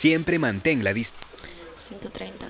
Siempre mantén la distancia. 130.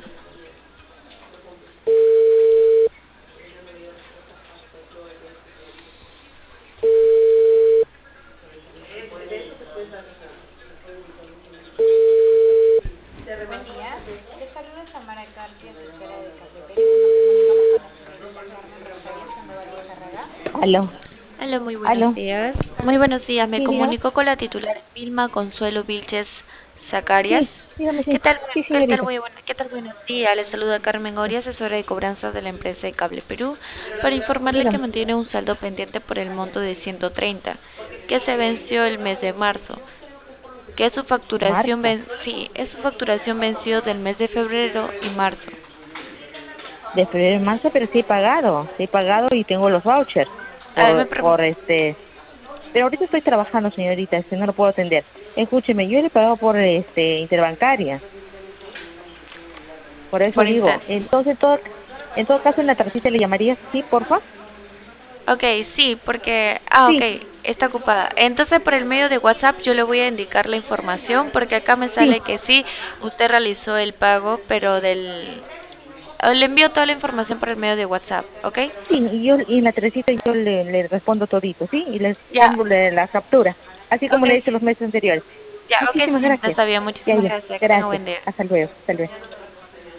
Buen día, les saluda Samara Carpi, asesora de Cable Perú. Nos comunicamos con la señorita Carmen Rosario Sandoval Lizárraga. Aló, Hola, muy buenos aló. días. Muy buenos días. Me Sí, dígame. comunico con la titular Vilma Consuelo Vilches Sí, Zacarias. dígame, ¿Qué sí. tal? Sí, ¿Qué tal? señorita. ¿Qué tal? Buenos días. Le saluda Carmen Oria, asesora de cobranzas de la empresa de Cable Perú, para informarle que Dígame. mantiene un saldo pendiente por el monto de 130, que se venció el mes de marzo, que es su facturación Marzo. sí, es su facturación vencido del mes de febrero y marzo. De febrero en marzo, pero sí he pagado. Sí he pagado y tengo los vouchers. A ver, me Pero ahorita estoy trabajando, señorita, no lo puedo atender. Escúcheme, yo le he pagado por interbancaria. Por eso por digo. inter. Entonces, en todo caso, en la tarjeta le llamaría, sí, porfa. Ok, sí, porque... ok, Sí, está ocupada. Entonces, por el medio de WhatsApp yo le voy a indicar la información, porque acá me sí. sale que sí, usted realizó el pago, pero del... Le envío toda la información por el medio de WhatsApp, ¿ok? Sí, y en la tardecita yo le respondo todito, ¿sí? Y les Ya, pongo la captura, así como ok, le he hecho sí. los meses anteriores. Ya, ok, Muchísimas señorita, gracias. está bien. Ya, Muchísimas ya. gracias. Que tenga Gracias. buen día. Hasta luego. Hasta luego.